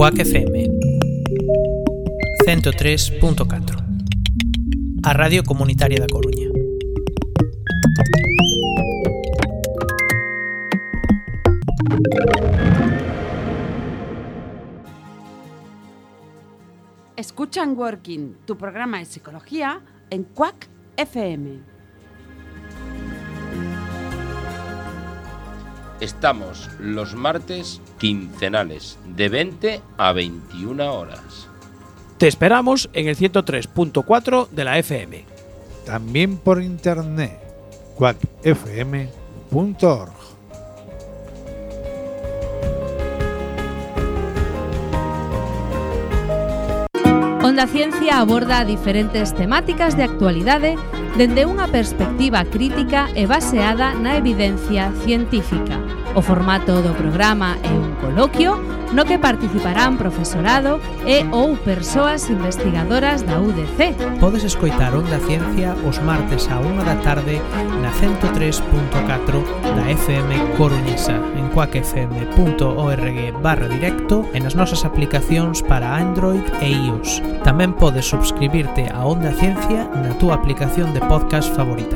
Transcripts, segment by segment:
Quack FM 103.4, a Radio Comunitaria da Coruña. Escuchan Working, tu programa de psicología en Quack FM. Estamos los martes quincenales de 20 a 21 horas. Te esperamos en el 103.4 de la FM. También por internet, quackfm.org. Onda Ciencia aborda diferentes temáticas de actualidade dende unha perspectiva crítica e baseada na evidencia científica. O formato do programa é un coloquio no que participarán profesorado e ou persoas investigadoras da UDC. Podes escoitar Onda Ciencia os martes á 1 da tarde na 103.4 da FM coruñesa en quackfm.org/directo e nas nosas aplicacións para Android e iOS. Tamén podes subscribirte a Onda Ciencia na túa aplicación de podcast favorita.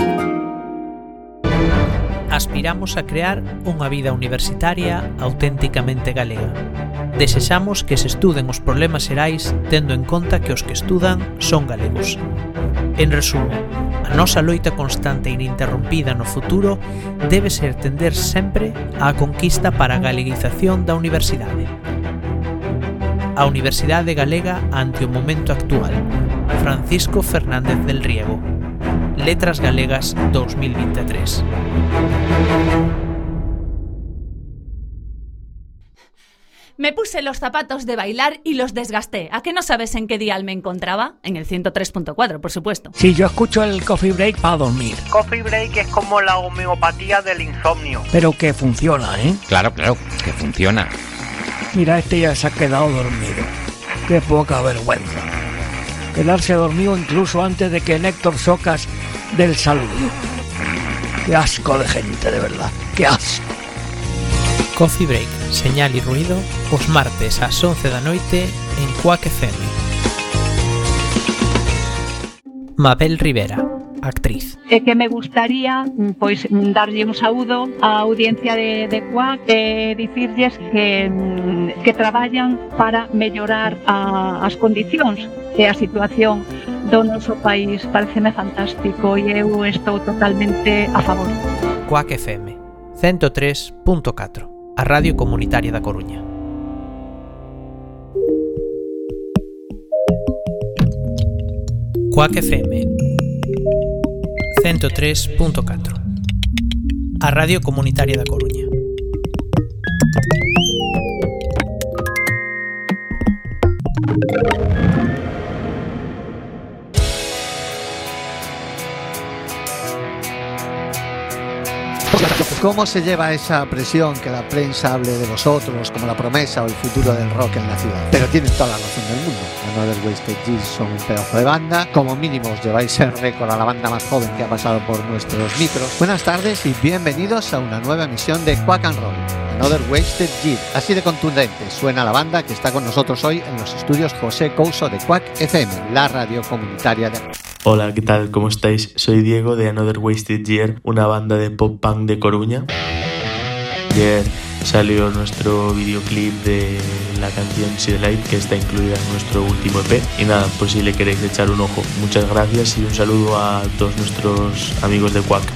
Aspiramos a crear unha vida universitaria auténticamente galega. Desexamos que se estuden os problemas xerais tendo en conta que os que estudan son galegos. En resumo, a nosa loita constante e ininterrompida no futuro debe ser tender sempre á conquista para a galeguización da universidade. A Universidade Galega ante o momento actual. Francisco Fernández del Riego. Letras Galegas 2023. Me puse los zapatos de bailar y los desgasté. ¿A qué no sabes en qué dial me encontraba? En el 103.4, por supuesto. Sí, yo escucho el Coffee Break para dormir. Coffee Break es como la homeopatía del insomnio. Pero que funciona, ¿eh? Claro, que funciona. Mira, este ya se ha quedado dormido. Qué poca vergüenza. Quedarse dormido incluso antes de que Néctor Socas dé el saludo. Qué asco de gente, de verdad. Qué asco. Coffee Break, señal y ruido, os martes ás 11 da noite en Quack FM. Mabel Rivera, actriz. É que me gustaría pois darlle un saúdo á audiencia de Quack e dicirlles que traballan para mellorar as condicións e a situación do noso país. Pareceme fantástico e eu estou totalmente a favor. Quack FM 103.4, a Radio Comunitaria da Coruña. Quack FM 103.4, a Radio Comunitaria da Coruña. ¿Cómo se lleva esa presión que la prensa hable de vosotros como la promesa o el futuro del rock en la ciudad? Pero tienen toda la razón del mundo. Another Wasted Year son un pedazo de banda. Como mínimo os lleváis el récord a la banda más joven que ha pasado por nuestros micros. Buenas tardes y bienvenidos a una nueva emisión de Quack and Roll. Another Wasted Year. Así de contundente suena la banda que está con nosotros hoy en los estudios José Couso de Quack FM, la radio comunitaria de... Hola, ¿qué tal? ¿Cómo estáis? Soy Diego de Another Wasted Year, una banda de pop-punk de Coruña. Ayer salió nuestro videoclip de la canción See the Light, que está incluida en nuestro último EP. Y nada, pues si le queréis echar un ojo. Muchas gracias y un saludo a todos nuestros amigos de Quack.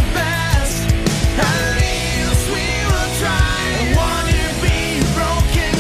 Broken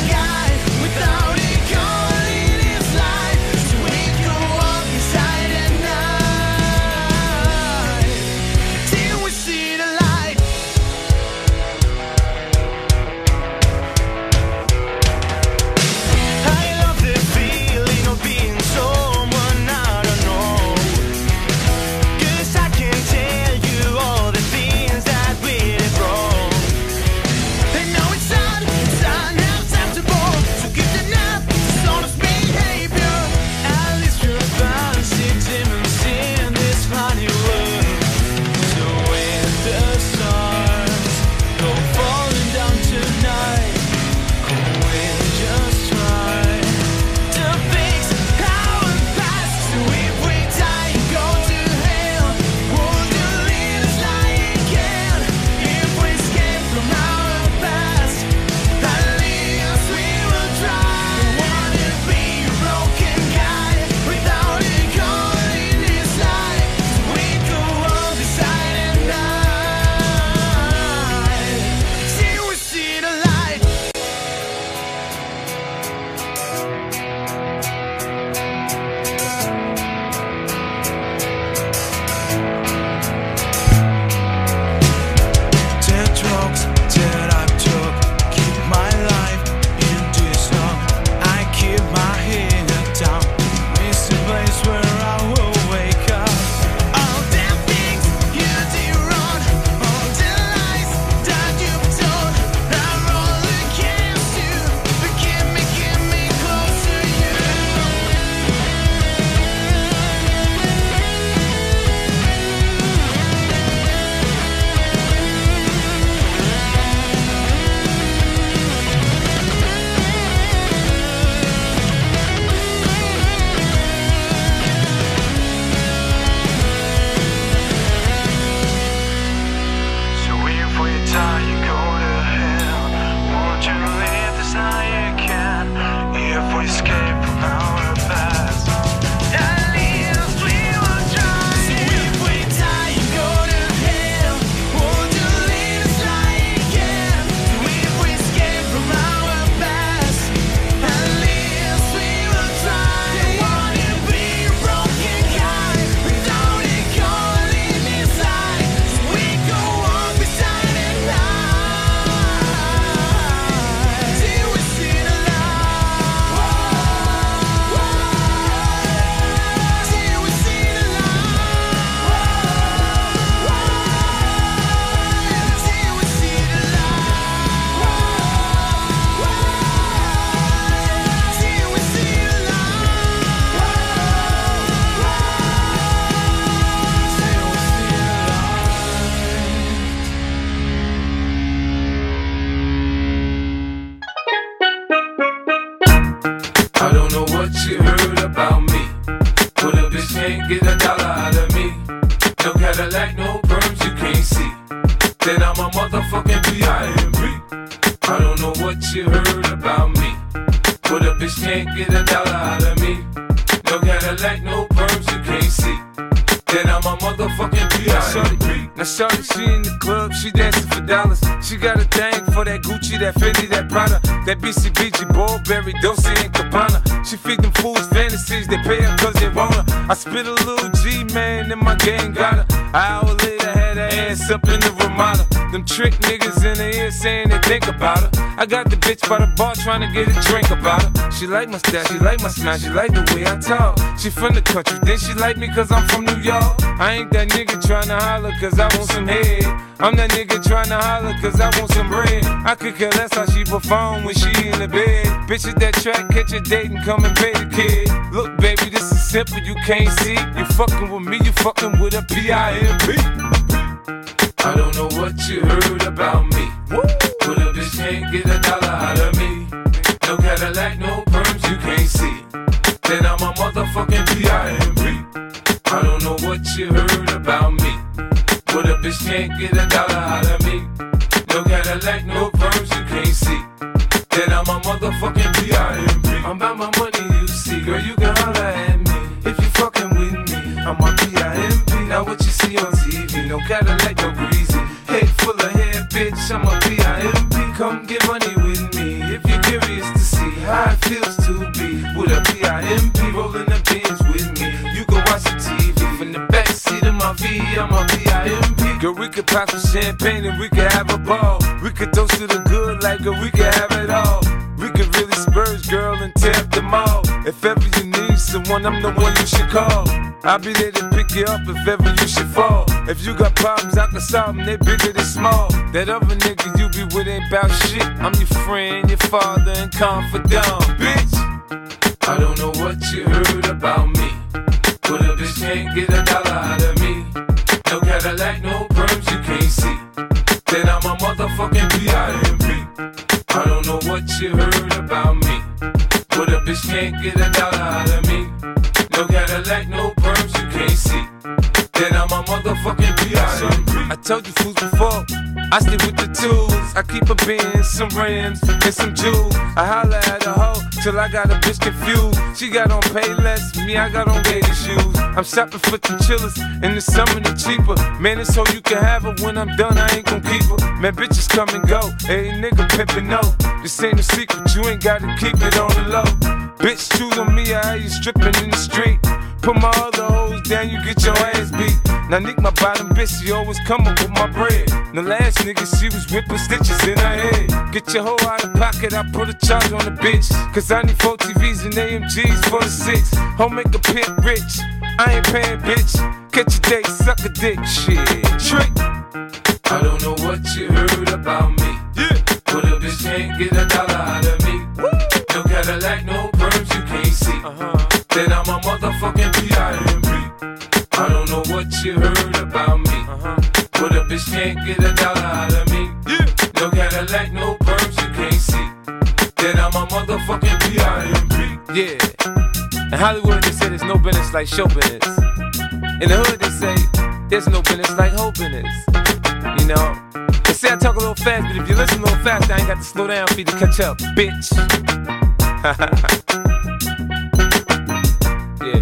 know what you heard about me, but a bitch can't get a dollar out of me. No Cadillac, no perms, you can't see that I'm a motherfucking P.I.M.P. Now shorty, she in the club, she dancing for dollars. She got a thing for that Gucci, that Fendi, that Prada, that BCBG, Burberry, Dolce and Gabbana. She feed them fools fantasies, they pay her cause they want her. I spit a little G, man, and my gang got her. An hour later, had her ass up in the Ramada. Them trick niggas in the ear saying they think about her. I got the bitch by the bar trying to get a drink about her. She like my style, she like my smile, she like the way I talk. She from the country, then she like me cause I'm from New York. I ain't that nigga tryna holler cause I want some head. I'm that nigga tryna holler cause I want some bread. I could care less how she perform when she in the bed. Bitch at that track, catch a date and come and pay the kid. Look baby, this is simple, you can't see. You fucking with me, you fucking with a P.I.M.P. I don't know what you heard about me, but a bitch can't get a dollar out of me. No Cadillac, no perms, you can't see that I'm a motherfucking P.I.M.P. I don't know what you heard about me, but a bitch can't get a dollar out of me. No Cadillac, no perms, you can't see that I'm a motherfucking P.I.M.P. I'm about my money, you see, girl, you can holler at me if you fucking with me. I'm a P.I.M.P. Now what you see on TV, no Cadillac, no greasy, head full of hair, bitch, I'm a P.I.M.P. Come get money with me if you're curious to see how it feels to be with a P.I.M.P. rolling the bins with me. You can watch the TV from the backseat of my V, I'm a P.I.M.P. Girl, we could pop some champagne and we could have a ball. We could toast to the good like girl, we could have it all. We could really spurge, girl, and tear up the mall. If ever you need someone, I'm the one you should call. I'll be there to pick you up if ever you should fall. If you got problems, I can solve them, they bigger than small. That other nigga you be with ain't bout shit. I'm your friend, your father, and confidant, bitch. I don't know what you heard about me, but a bitch can't get a dollar out of me. No Cadillac, no perms, you can't see that I'm a motherfucking P.I.M.P. I don't know what you heard about me, but a bitch can't get a dollar out of me. No Cadillac, no perms, you can't see that I'm a motherfucking P.I.M.P. I told you fools before, I stay with the tools. I keep a Benz, some rims, and some jewels. I holla at a hoe till I got a bitch confused. She got on Payless, me I got on gator shoes. I'm shopping for the chillers, in the summer they cheaper. Man, it's so you can have her, when I'm done I ain't gon' keep her. Man, bitches come and go, hey nigga pimpin' no. This ain't a secret, you ain't gotta keep it on the low. Bitch, choose on me, I hear you strippin' in the street. Put my other hoes down, you get your ass beat. Now Nick, my bottom bitch, she always come up with my bread. The last nigga, she was whipping stitches in her head. Get your hoe out of pocket, I put a charge on the bitch. Cause I need 4 TVs and AMGs for the 6. Home make a pimp rich, I ain't paying bitch. Catch a date, suck a dick, shit, trick. I don't know what you heard about me, but a bitch can't get a dollar out of me. No Cadillac, no perms, you can't see that I'm a motherfucking P.I.M.P. I don't know what you heard about me, but a bitch can't get a dollar out of me. No Cadillac, no perms, you can't see that I'm a motherfucking P.I.M.P. Yeah, in Hollywood they say there's no business like show business. In the hood they say there's no business like hoe business. You know, they say I talk a little fast, but if you listen a little fast, I ain't got to slow down for you to catch up, bitch. Yeah.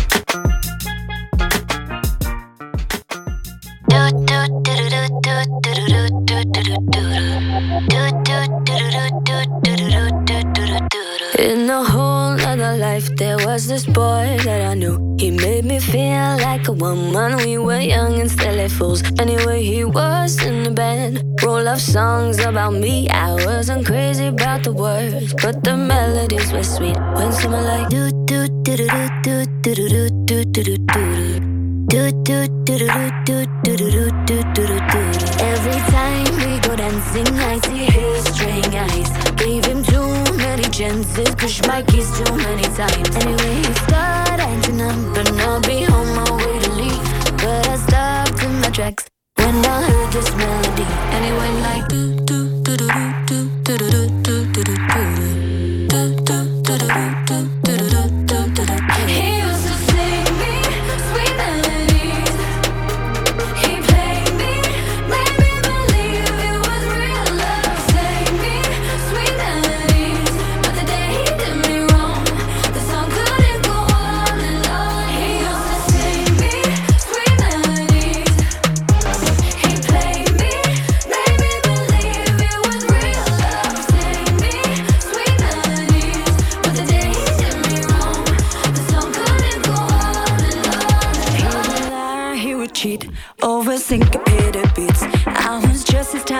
In a whole other life, there was this boy that I knew. He made me feel like a woman. We were young and silly fools. Anyway, he was in the band. Roll of songs about me. I wasn't crazy about the words, but the melodies were sweet. When someone like do do do do do do do do do do do. Every time we go dancing, I see his string eyes. Gave him too many chances, pushed my keys too many times. Anyway, he started acting up, and I'll be on my way to leave. But I stopped in my tracks when I heard this melody. And it went like do do do do do do do do do do do do. Sweet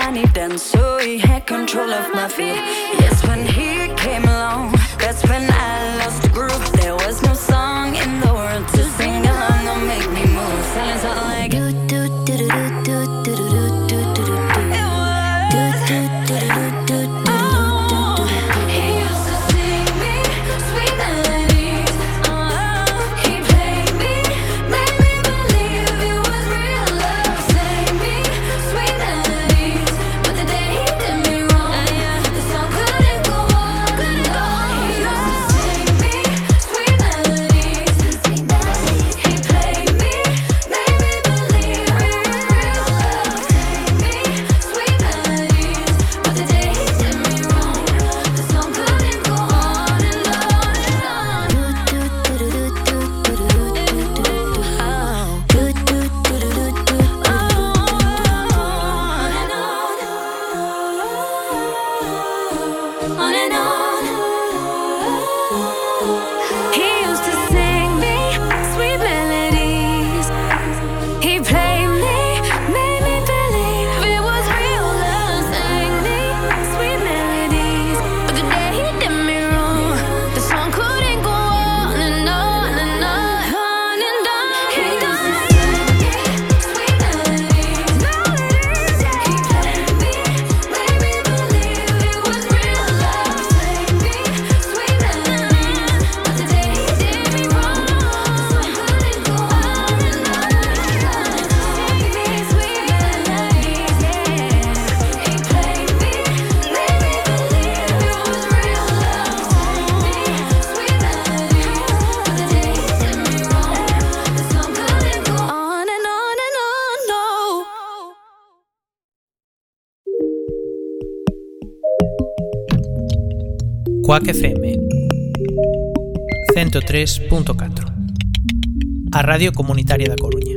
tiny dance, so he had control of my feet. Yes, when he came along, that's when I lost the groove. There was no song in the world to sing along or make me move. Silence all like do do do do do do do do do do do do do do do do. Quack FM 103.4, a Radio Comunitaria da Coruña.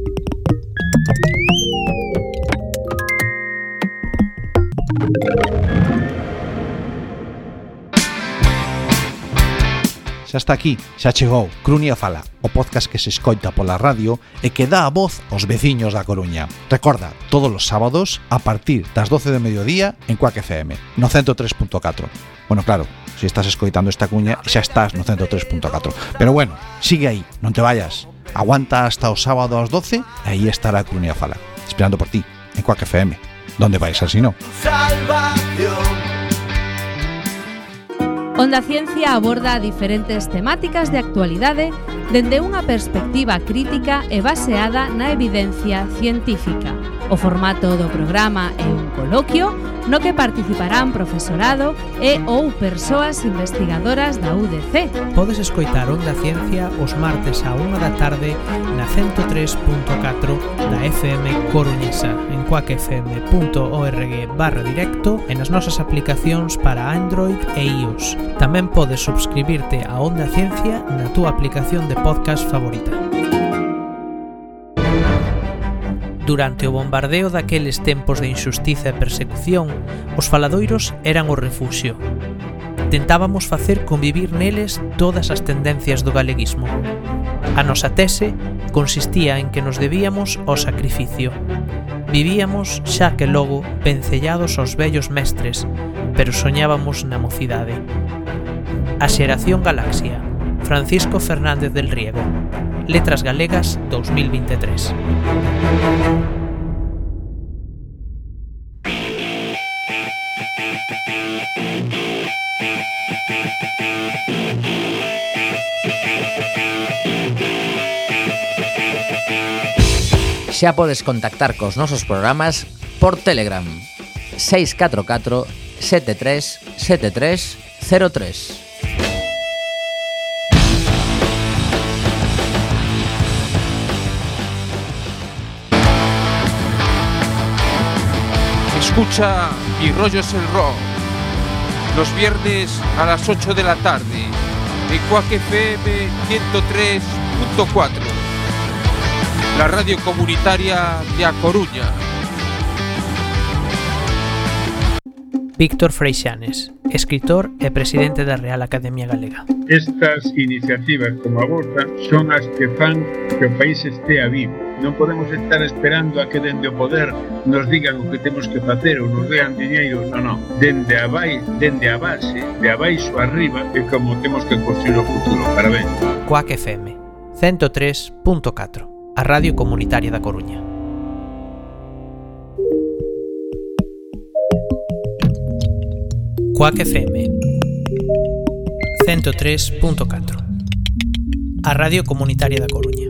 Xa está aquí, xa chegou Crunia Fala, o podcast que se escoita pola radio e que dá a voz aos veciños da Coruña. Recorda, todos os sábados a partir das 12 de mediodía en Quack FM, no 103.4. Bueno, claro, se estás escoitando esta cuña xa estás no 103.4. Pero bueno, sigue aí, non te vayas. Aguanta hasta o sábado ás 12 e aí estará Crunia Fala, esperando por ti en Quack FM. ¿Dónde vais así no? Onda Ciencia aborda diferentes temáticas de actualidade dende unha perspectiva crítica e baseada na evidencia científica. O formato do programa é un coloquio no que participarán profesorado e ou persoas investigadoras da UDC. Podes escoitar Onda Ciencia os martes á 1 da tarde na 103.4 da FM Coruñesa, en quackfm.org/directo e nas nosas aplicacións para Android e iOS. Tamén podes subscribirte a Onda Ciencia na túa aplicación de podcast favorita. Durante o bombardeo daqueles tempos de injustiza e persecución, os faladoiros eran o refuxio. Tentábamos facer convivir neles todas as tendencias do galeguismo. A nosa tese consistía en que nos debíamos ao sacrificio. Vivíamos, xa que logo, vencellados aos vellos mestres, pero soñábamos na mocidade. A xeración Galaxia, Francisco Fernández del Riego. Letras Galegas 2023. Xa podes contactar cos nosos programas por Telegram 644 73 73 03. Escucha Y Rollos el Rock los viernes a las 8 de la tarde en Quack FM 103.4, la radio comunitaria de A Coruña. Víctor Freixanes, escritor e presidente da Real Academia Galega. Estas iniciativas como a vosa son as que fan que o país estea vivo. Non podemos estar esperando a que dende o poder nos digan o que temos que facer ou nos dean diñeiro, non. Dende a base, de abaixo arriba, é como temos que construir o futuro. Parabéns. Cuac FM 103.4, a Radio Comunitaria da Coruña. Cuac FM 103.4, a Radio Comunitaria da Coruña.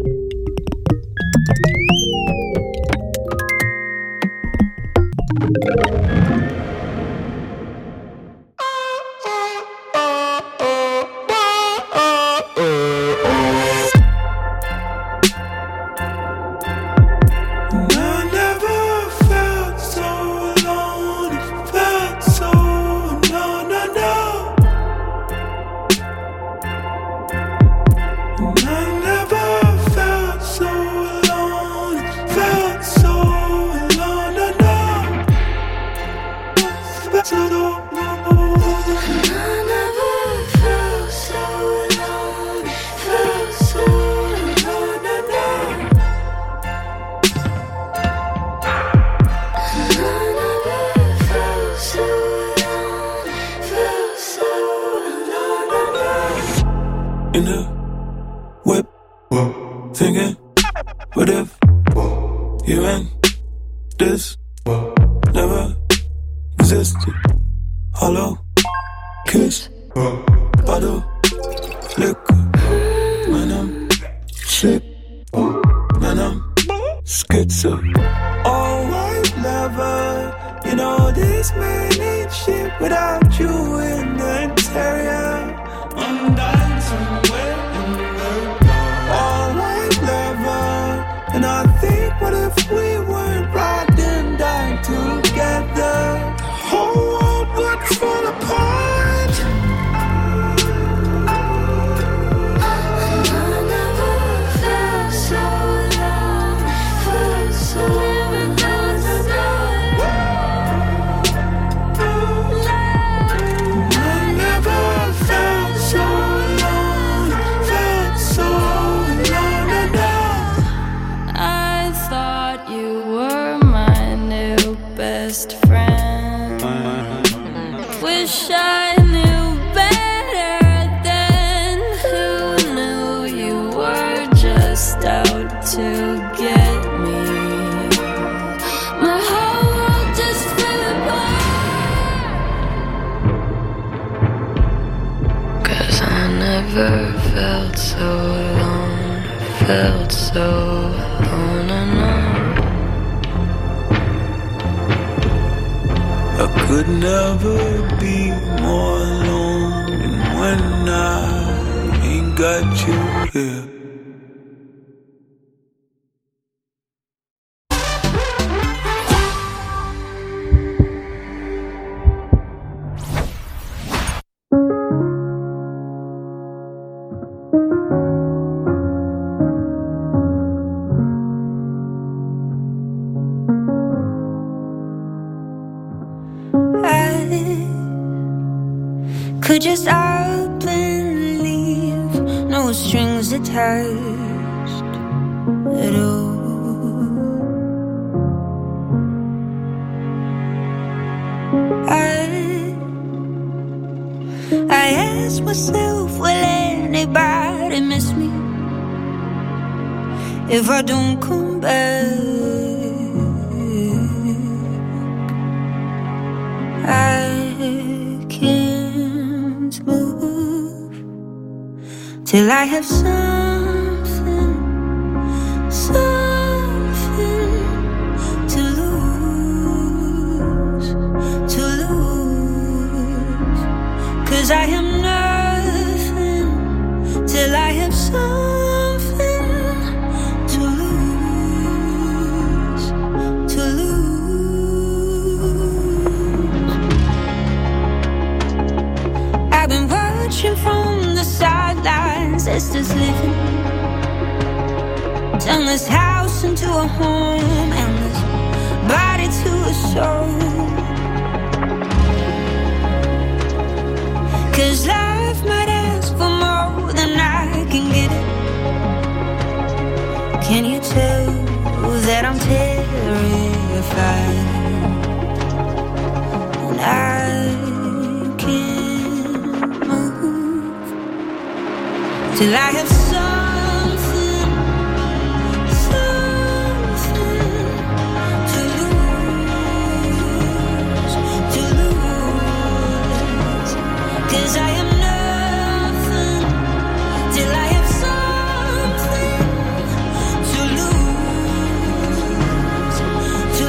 In the whip, thinking, what if you and this never existed? Hollow kiss, bottle, liquor, man, I'm sick, man, I'm schizo. Oh, white lover, you know this man ain't shit without you in the interior. I'm dying somewhere in the world. All white lover, and I think, what if we weren't riding down together? The whole world would fall apart. I never felt so long, felt so without love. I never felt so alone, felt so alone. I thought you were my new best friend. Wish I knew better then. Who knew you were just out to get me? My whole world just fell apart. 'Cause I never felt so alone, felt so alone enough. I could never be more alone than when I ain't got you here. Could just up and leave, no strings attached at all. I ask myself, will anybody miss me if I don't come back? I can't move till I have something to lose, 'cause I am nothing till I have something to lose, I've been watching from the sidelines, sisters living. Turn this house into a home and this body to a soul. 'Cause life might ask for more than I can give it. Can you tell that I'm terrified? And I can't move till I have something to lose, 'cause I am nothing till I have something to lose, to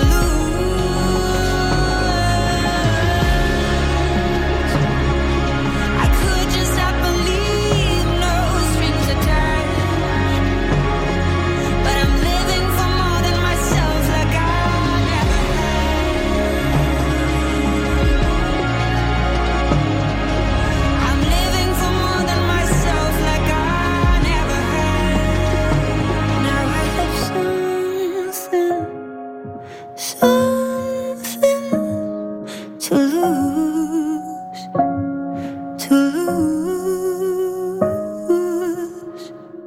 lose. I could just not believe no strings attached, but I'm living for more than myself like I never I'm living for more than myself like I never had. Now I have something to lose, to lose.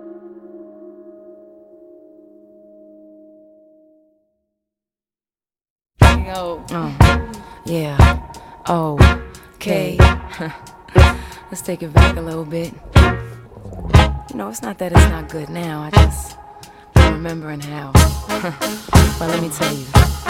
Oh, yeah. Oh, okay. Let's take it back a little bit. You know, it's not that it's not good now. I'm remembering how. But let me tell you.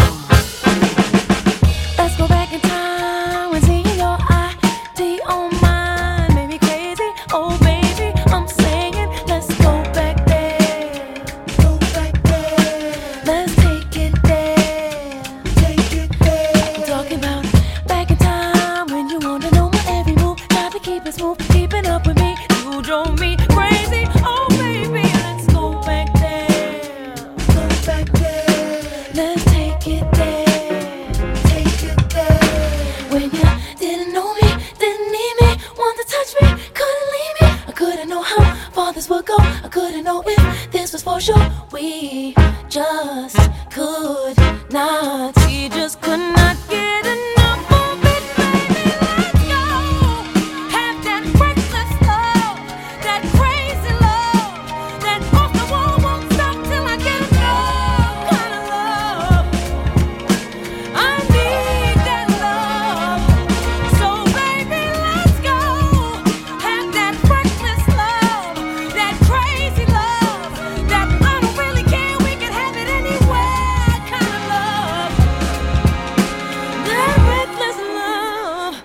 Let's go back in time when seeing your ID on mine made me crazy. Oh, baby, I'm saying, let's go back there. Go back there. Let's take it there. Take it there. I'm talking about back in time when you want to know my every move. Try to keep it smooth, keeping up with me. You drove me crazy. Oh, baby, let's go back there. Go back there. Let's take it there. Take it there. When you didn't know me, didn't need me, want to touch me, couldn't leave me. I couldn't know how far this would go. I couldn't know if this was for sure. We just could not. We just could not get enough of it, baby. Let's go. Have that reckless love, that crazy love, that off the wall won't stop till I get enough kind of love. I need that love. So baby, let's go. Have that reckless love, that crazy love, that I don't really care, we can have it anywhere kind of love. That reckless love.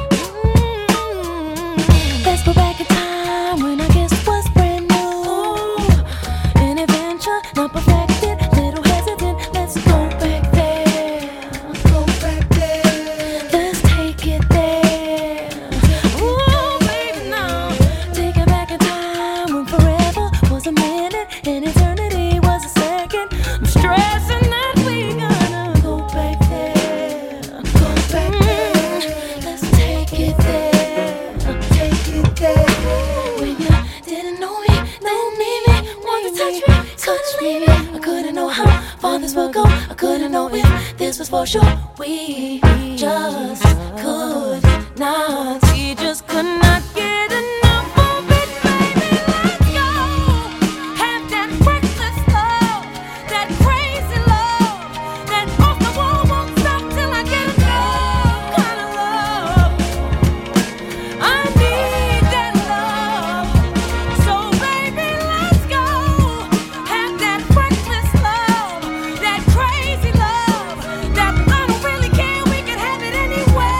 Let's go back in time when I guess was brand new. An adventure, not perfected, little hesitant. Let's go back there. Go back there. Let's take it there. Ooh, baby, now. Take it back in time when forever was a minute and eternity was a second. I'm stressing that we gonna go back there. Go back there. Let's take it there. Take it there. When you didn't know me, didn't need me, want to touch me, couldn't leave me. I couldn't know how far this would go. I couldn't know if this was for sure. We just could not. We just could not get enough of it, baby. Let's go. Have that reckless love, that crazy love, that off the wall won't stop till I get enough kind of love. I need that love. So baby, let's go. Have that reckless love, that crazy love, that I don't really care, we can have it anywhere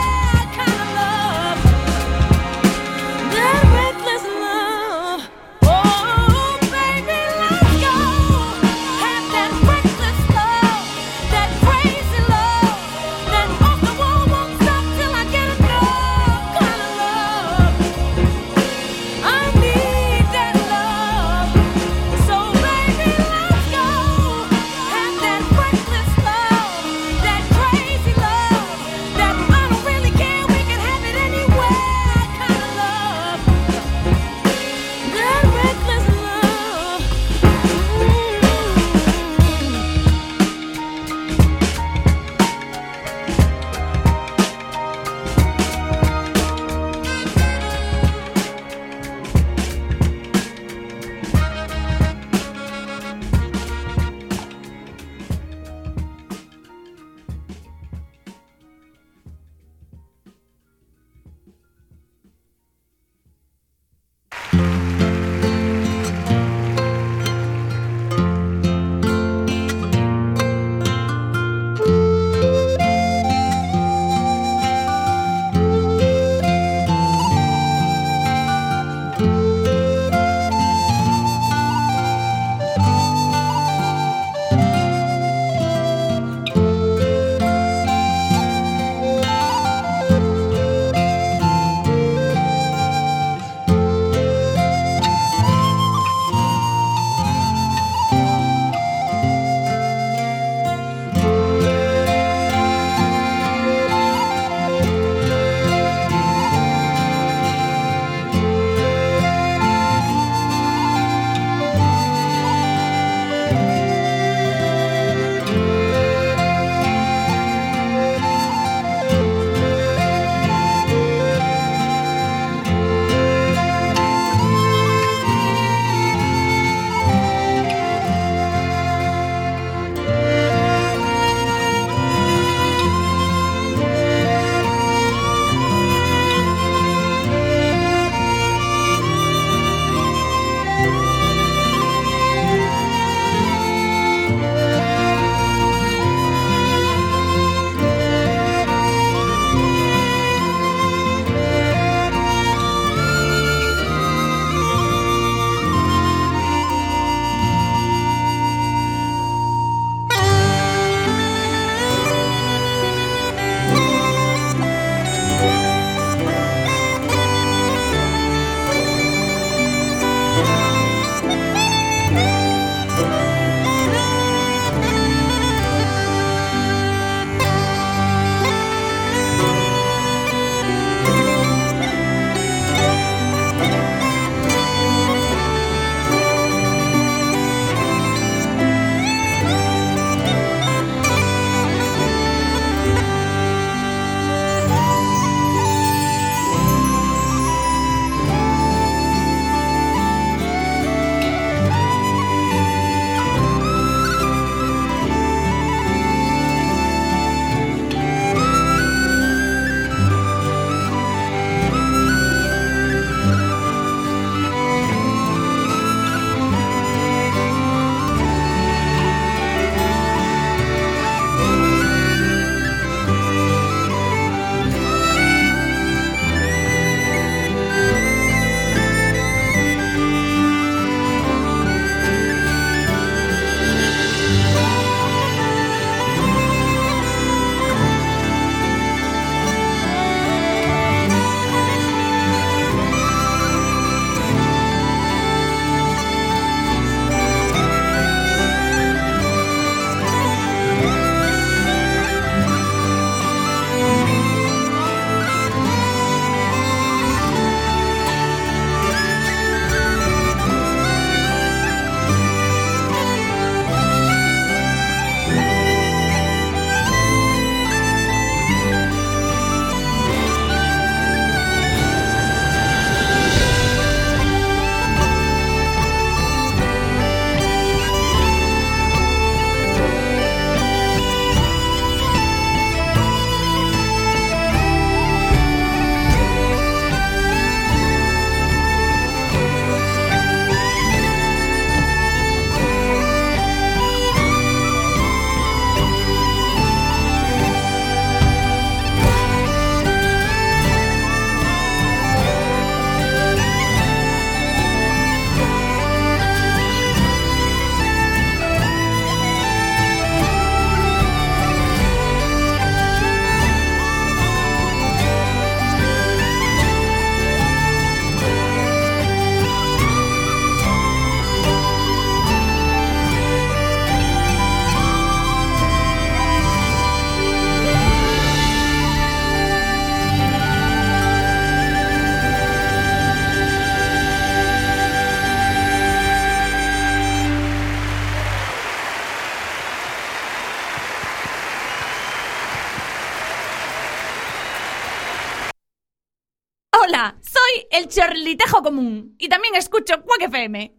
el chorlitejo común. Y también escucho Quack FM.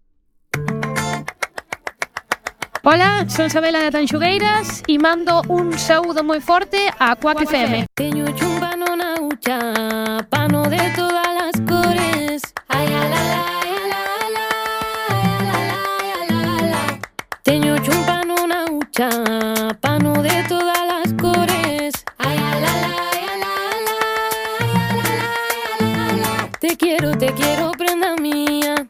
Hola, son Sabela de Tanxugueiras e mando un saúdo moi forte a Quack FM. Teño chumbano na hucha, pano de todas las cores. Ay, la, la, la, la, la, la, la, la. Teño chumbano na hucha, pano de todas las cores. Ay, la, la, la, la, la, la. Te quiero, prenda mía.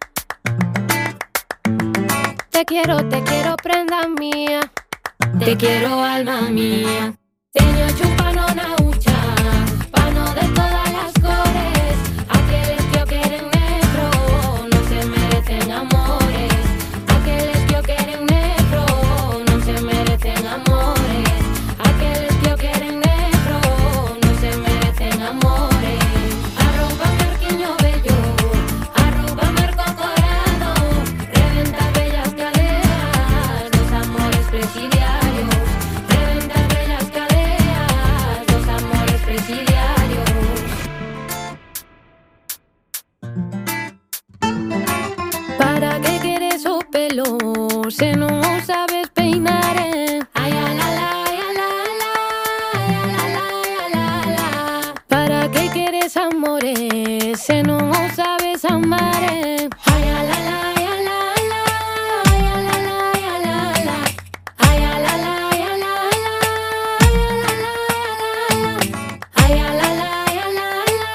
Te quiero, prenda mía. Te quiero, alma mía. Teño chupano na hucha, pano de todas las cores. Aqueles que o queren negro non se merecen amores. Aqueles que o queren negro non se merecen amores. Aqueles que o queren negro non se merecen amores. Arroba merquiño bello, arroba merco corado. Reventar bellas cadeas dos amores presidiarios. Reventar bellas cadeas dos amores presidiarios. Para que queres o pelo se non o sabes peinar, Ay, la, la, la, la, la, la, la, la. Para que queres amores se non o sabes amar, Ay, la, la, la, la, la, ay, la, la, la, la. Ay, la, la, la, la, ay, la, la, la, la.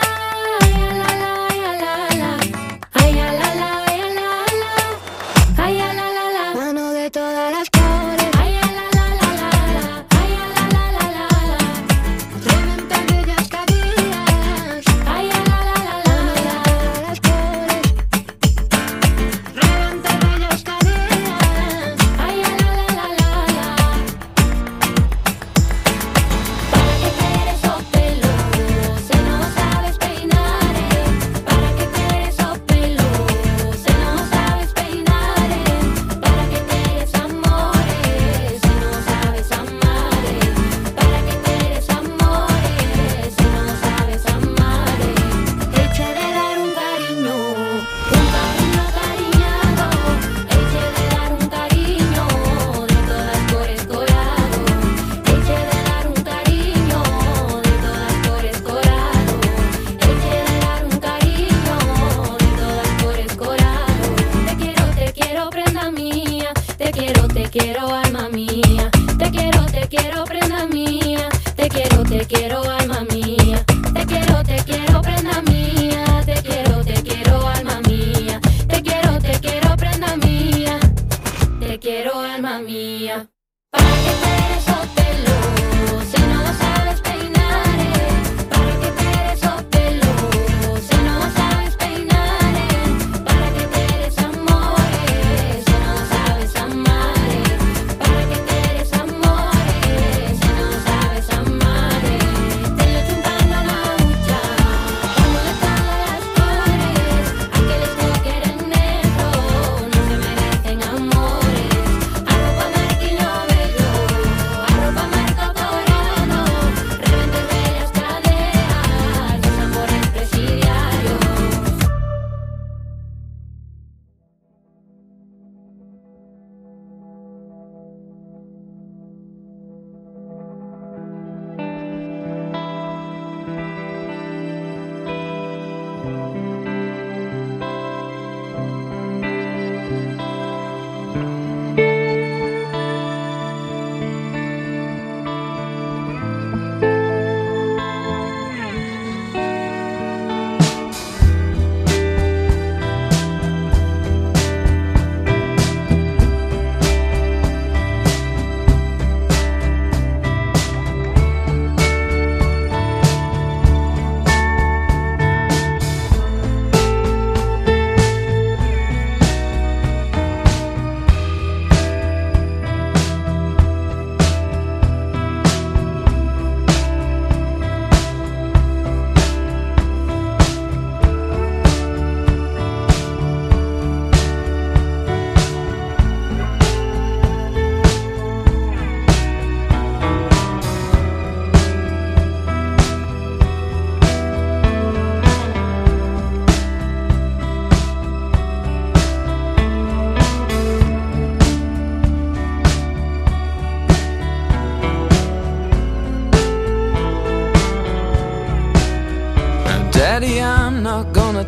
Ay, la, la, la, la. Ay, la, la, la, la. Mano de todas las cores. Ay, la, la, la, la. Ay, la, la, la, la. Reventar bellas cadenas. Ay, la, la, la, la. Mano de todas las cores.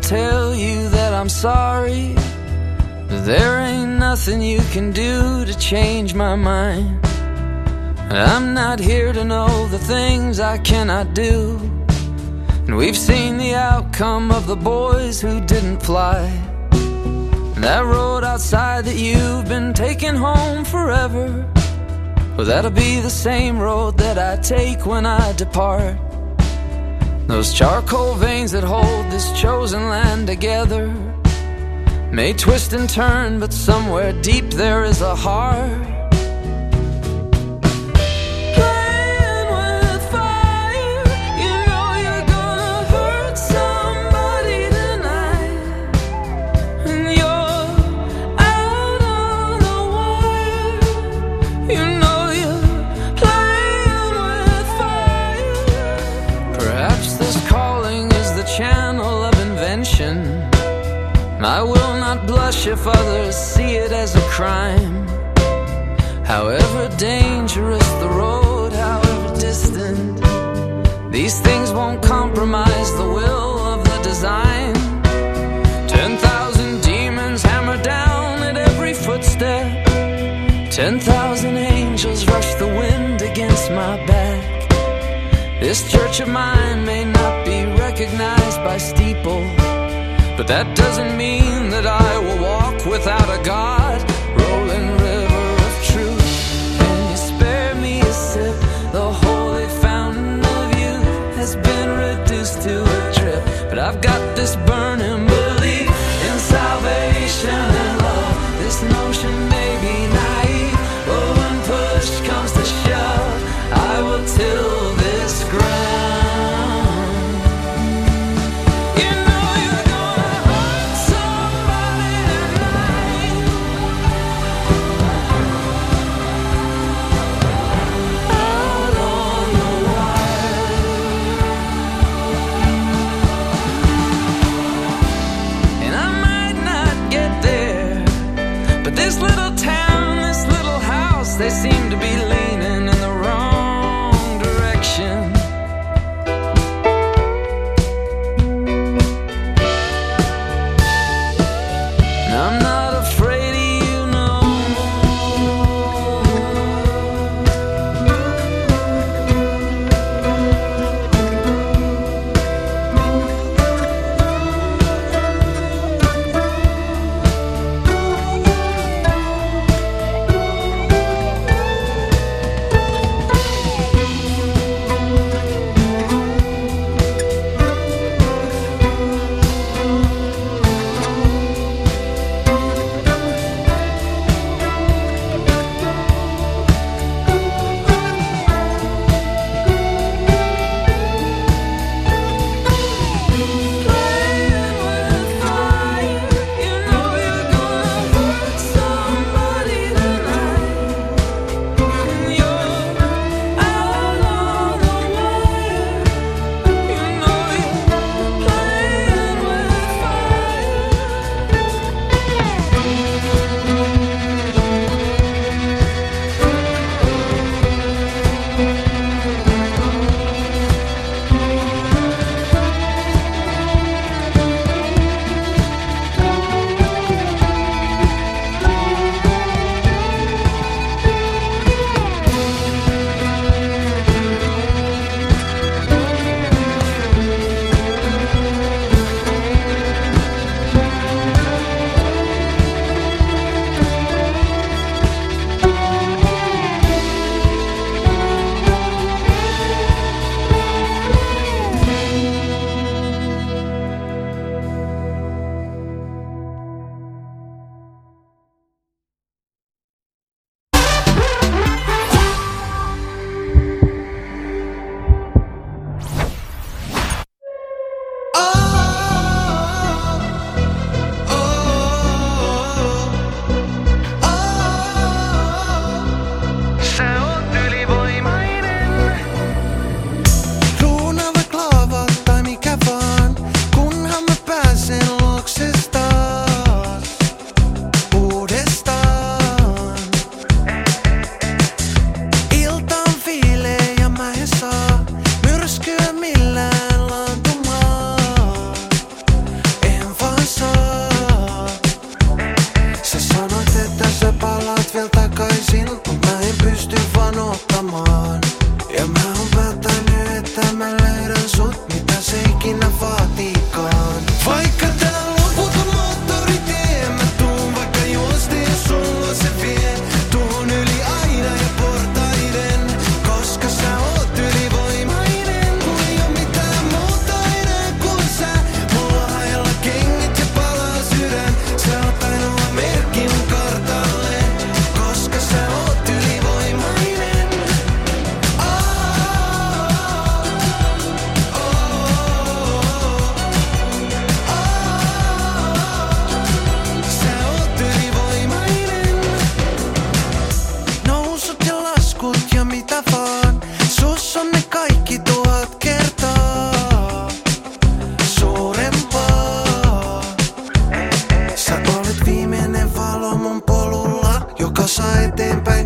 tell you that I'm sorry, but there ain't nothing you can do to change my mind. I'm not here to know the things I cannot do, and we've seen the outcome of the boys who didn't fly. That road outside that you've been taking home forever, well, that'll be the same road that I take when I depart. Those charcoal veins that hold this chosen land together may twist and turn, but somewhere deep there is a heart. I will not blush if others see it as a crime. However dangerous the road, however distant, these things won't compromise the will of the design. 10,000 demons hammer down at every footstep. 10,000 angels rush the wind against my back. This church of mine may not be recognized by steeple, but that doesn't mean that I will walk without a God. Rolling river of truth, can you spare me a sip? The holy fountain of youth has been reduced to a drip, but I've got this burning belief in salvation and love. This notion may be naive, but when push comes to shove, I will till this ground. They seem to be leaning in the wrong direction. And I'm not afraid of you no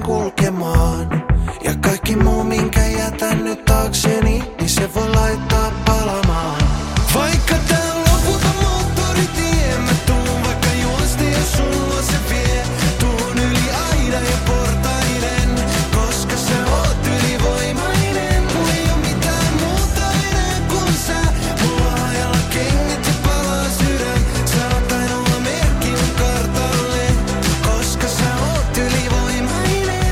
kulkemaan. Ja kaikki muu, minkä jätän nyt taakseni, niin se voi laittaa palamaan. Vaikka tää on loputon moottoritie, mä tuun vaikka juosti, jos sulla se vie. Tuun yli aidan ja portaiden, koska sä oot ylivoimainen. Mulla ei oo mitään muuta enää kun sä. Mulla ajalla kengät ja palaa sydän. Sä oot ainoa merkki mun kartalle, koska sä oot ylivoimainen.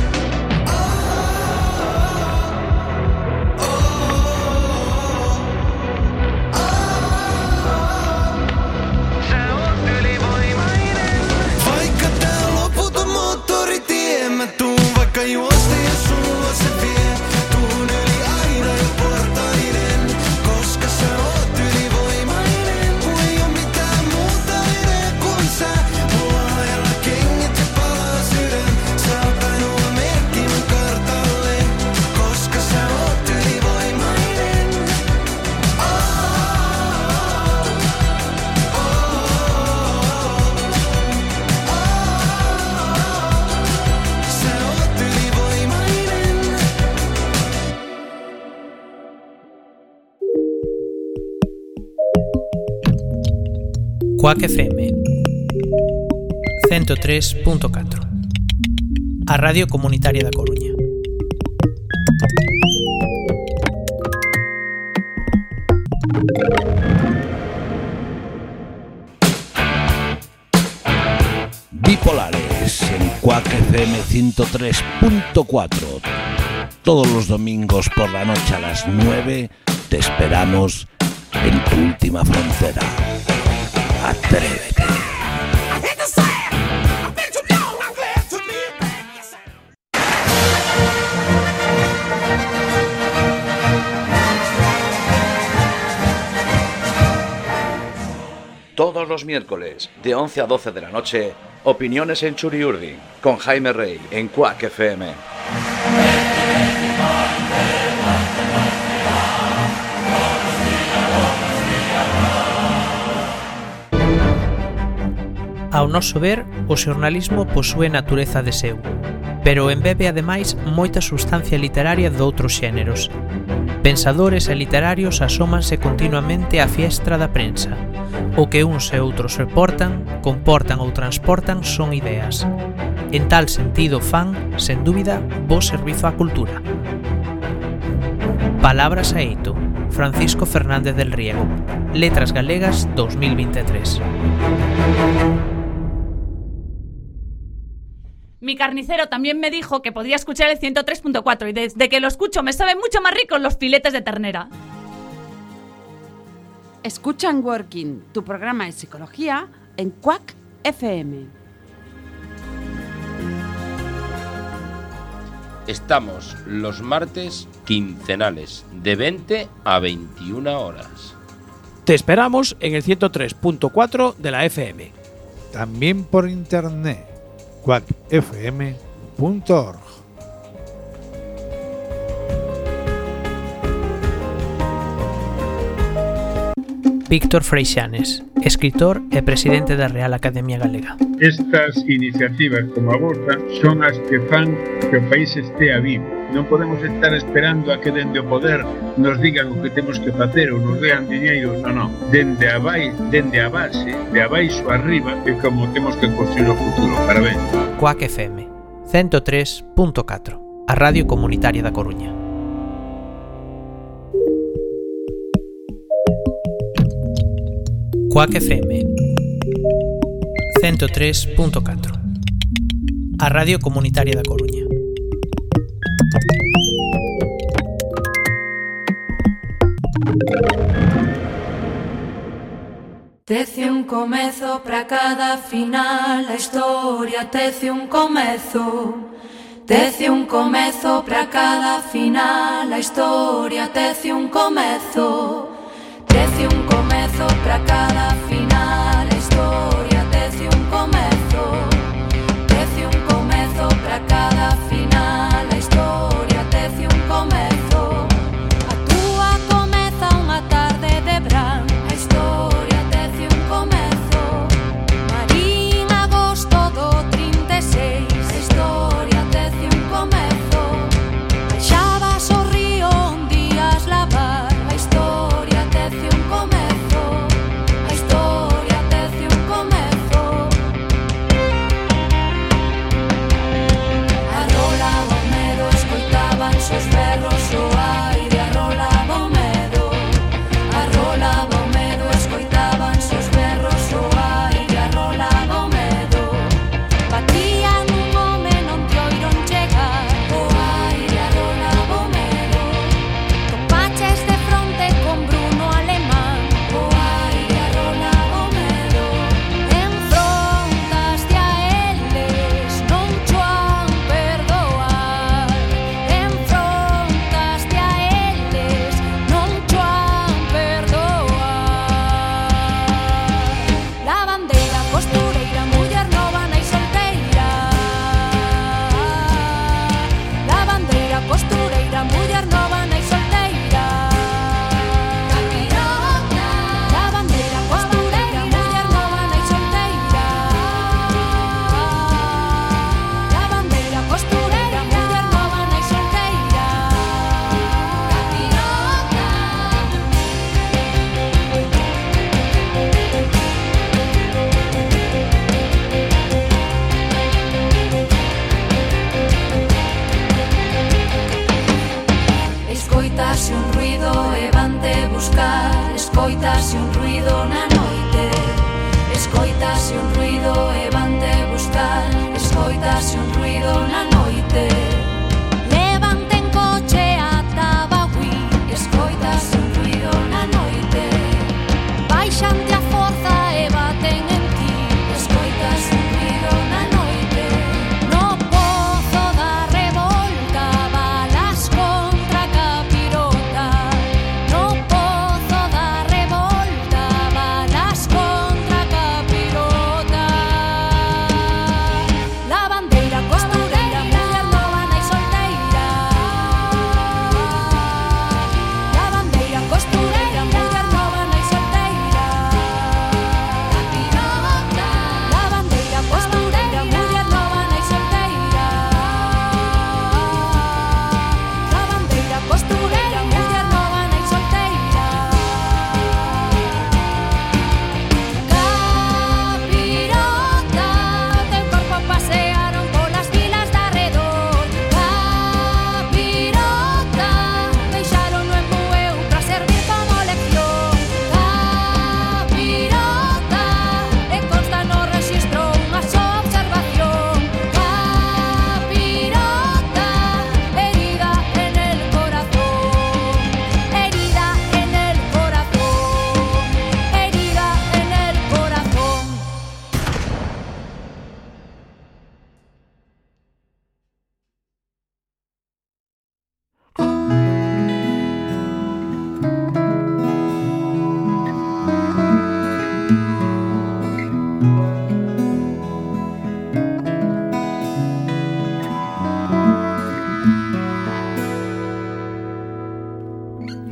Vaikka tää on loputon moottoritie, mä tuun vaikka juosta ja sulla se vie. Tuun yli aidan ja portaiden, koska sä oot ylivoimainen. Mulla ei oo mitään muuta enää kun sä. Mulla ajalla kengät ja palaa sydän. Sä oot ainoa merkki mun kartalle, koska sä oot ylivoimainen. Sä oot ylivoimainen. Quack FM 103.4, a Radio Comunitaria da Coruña. Bipolares en Quack FM 103.4. Todos los domingos por la noche a las 9 te esperamos en tu última frontera. Atrévete. Todos los miércoles, de 11 a 12 de la noche, Opiniones en Churiurdi, con Jaime Rey, en Quack FM. Ao noso ver, o xornalismo posúe natureza de seu, pero embebe ademais moita substancia literaria doutros xéneros. Pensadores e literarios asómanse continuamente á fiestra da prensa. O que uns e outros reportan, comportan ou transportan son ideas. En tal sentido fan, sen dúbida, bo servizo á cultura. Palabras a eito, Francisco Fernández del Riego, Letras Galegas 2023. Mi carnicero también me dijo que podía escuchar el 103.4 y desde que lo escucho me saben mucho más ricos los filetes de ternera. Escuchan Working, tu programa de psicología en Quack FM. Estamos los martes quincenales de 20 a 21 horas. Te esperamos en el 103.4 de la FM. También por internet, quackfm.org. Víctor Freixanes, escritor e presidente da Real Academia Galega. Estas iniciativas como a vosa son as que fan que o país estea vivo. Non podemos estar esperando a que dende o poder nos digan o que temos que facer ou nos dean diñeiro, non. Dende a base, de abaixo arriba, é como temos que construir o futuro. Parabéns. Quack FM 103.4, a Radio Comunitaria da Coruña. Quack FM 103.4, a Radio Comunitaria da Coruña. Tece un comezo para cada final, a historia tece un comezo. Tece un comezo para cada final, a historia tece un comezo. Tece un comezo para cada final, a historia tece un comezo. Tece un comezo para cada final, a historia tece un comezo. A túa comeza unha tarde de verán, a historia tece un comezo. Marín, agosto do 36, a historia tece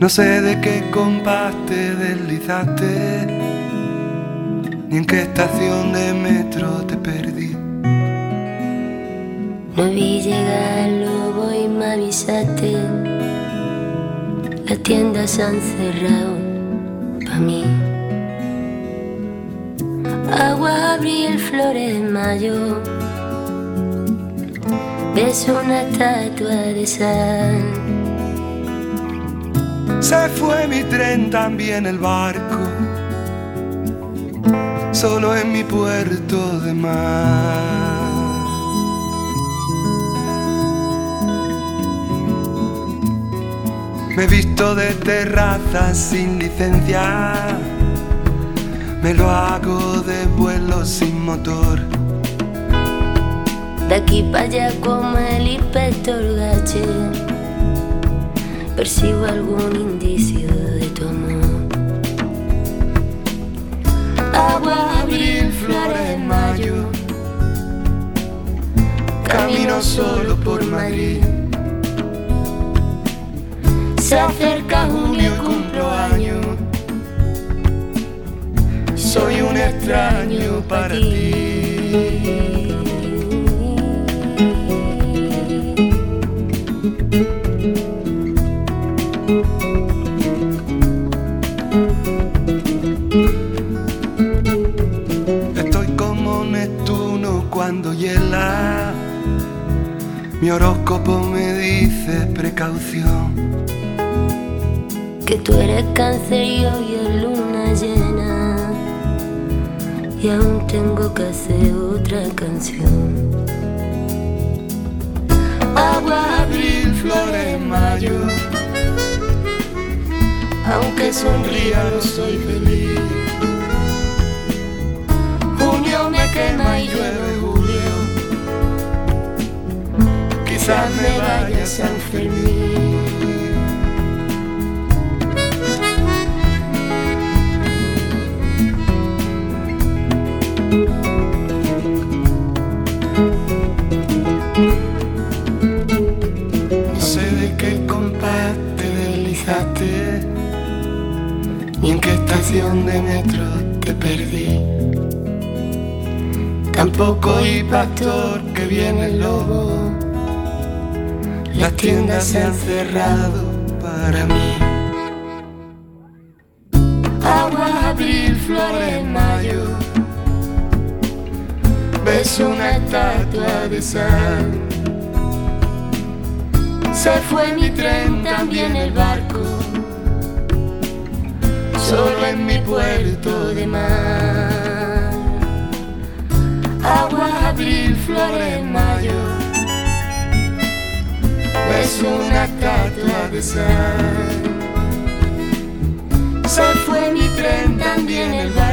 No sé de qué compás te deslizaste, ni en qué estación de metro te perdí. No vi llegar el lobo y me avisaste. Las tiendas se han cerrado pa' mí. Agua, abril, flores, mayo. Ves una estatua de sal. Se fue mi tren, también el barco, solo en mi puerto de mar. Me he visto de terrazas sin licencia, me lo hago de vuelo sin motor. De aquí para allá como el inspector Gache, percibo algún indicio de tu amor. Agua, abril, flores, mayo. Camino solo por Madrid. Se acerca junio y cumplo año. Soy un extraño para ti. Estoy como Neptuno cuando hiela. Mi horóscopo me dice precaución. Que tú eres Cáncer y hoy es luna llena. Y aún tengo que hacer otra canción. Agua, abril, flores, mayo. Aunque sonría no soy feliz. Junio me quema y llueve julio. Quizás me vaya a San Fermín. No sé de qué compás te deslizaste, ni en qué estación de metro te perdí. Tampoco oí pastor que viene el lobo. Las tiendas se han cerrado para mí. Agua, abril, flores, mayo. Ves una estatua de sal. Se fue mi tren, también el barco. Solo en mi puerto de mar. Agua, abril, flores, mayo. Ves una estatua de sal. Se fue mi tren, también el barco.